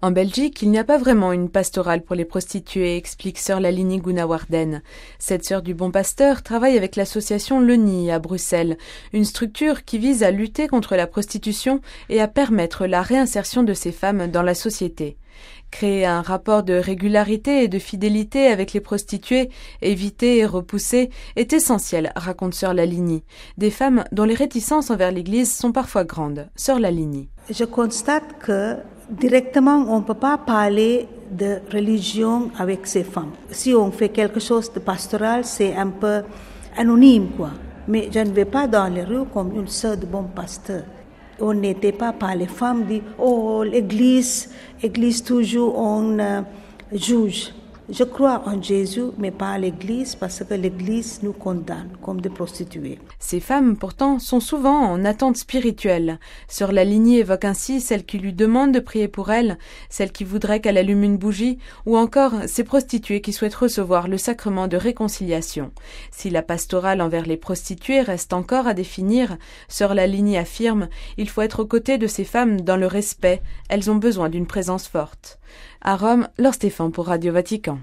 En Belgique, il n'y a pas vraiment une pastorale pour les prostituées, explique sœur Lalini Gunawarden. Cette sœur du Bon Pasteur travaille avec l'association Le Nid à Bruxelles, une structure qui vise à lutter contre la prostitution et à permettre la réinsertion de ces femmes dans la société. Créer un rapport de régularité et de fidélité avec les prostituées, éviter et repousser, est essentiel, raconte sœur Lalini. Des femmes dont les réticences envers l'Église sont parfois grandes. Sœur Lalini. Je constate que directement, on ne peut pas parler de religion avec ces femmes. Si on fait quelque chose de pastoral, c'est un peu anonyme, quoi. Mais je ne vais pas dans les rues comme une sœur de bon pasteur. On n'était pas par les femmes dit oh l'église toujours on juge. Je crois en Jésus, mais pas à l'église, parce que l'église nous condamne comme des prostituées. Ces femmes, pourtant, sont souvent en attente spirituelle. Sœur Lalini évoque ainsi celles qui lui demandent de prier pour elles, celles qui voudraient qu'elle allume une bougie, ou encore ces prostituées qui souhaitent recevoir le sacrement de réconciliation. Si la pastorale envers les prostituées reste encore à définir, sœur Lalini affirme, il faut être aux côtés de ces femmes dans le respect, elles ont besoin d'une présence forte. À Rome, Laure Stéphane pour Radio Vatican.